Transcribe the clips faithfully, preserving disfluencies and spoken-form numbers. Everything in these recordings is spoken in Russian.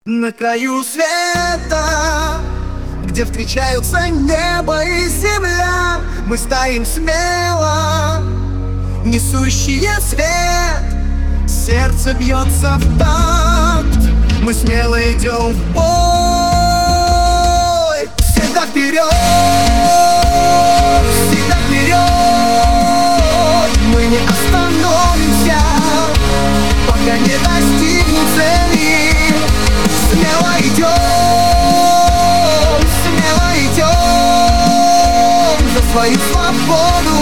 На краю света, где встречаются небо и земля, мы стоим смело, несущие свет. Сердце бьется в такт, мы смело идем в бой. Всегда вперед, всегда вперед. Мы не остановимся, пока не достигнем цели. Смело идем, смело идем за свою свободу.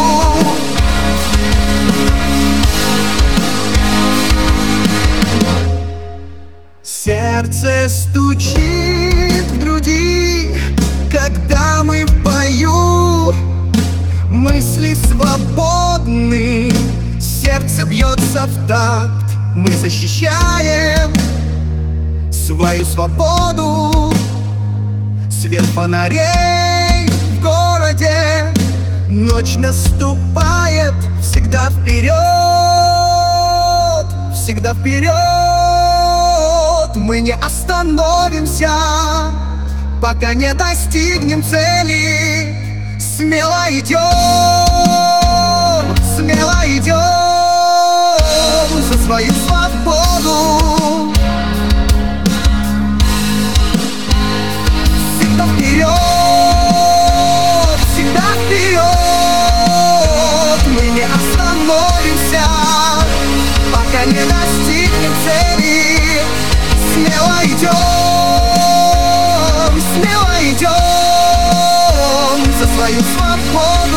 Сердце стучит в груди, когда мы в бою. Мысли свободны, сердце бьется в такт. Мы защищаем свою свободу. Свет фонарей в городе, ночь наступает. Всегда вперед, всегда вперед. Мы не остановимся, пока не достигнем цели. Смело идем, смело идем за свою свободу. Всегда вперед, всегда вперед. Мы не остановимся, пока не достигнем цели. Смело идем, смело идем за свою свободу.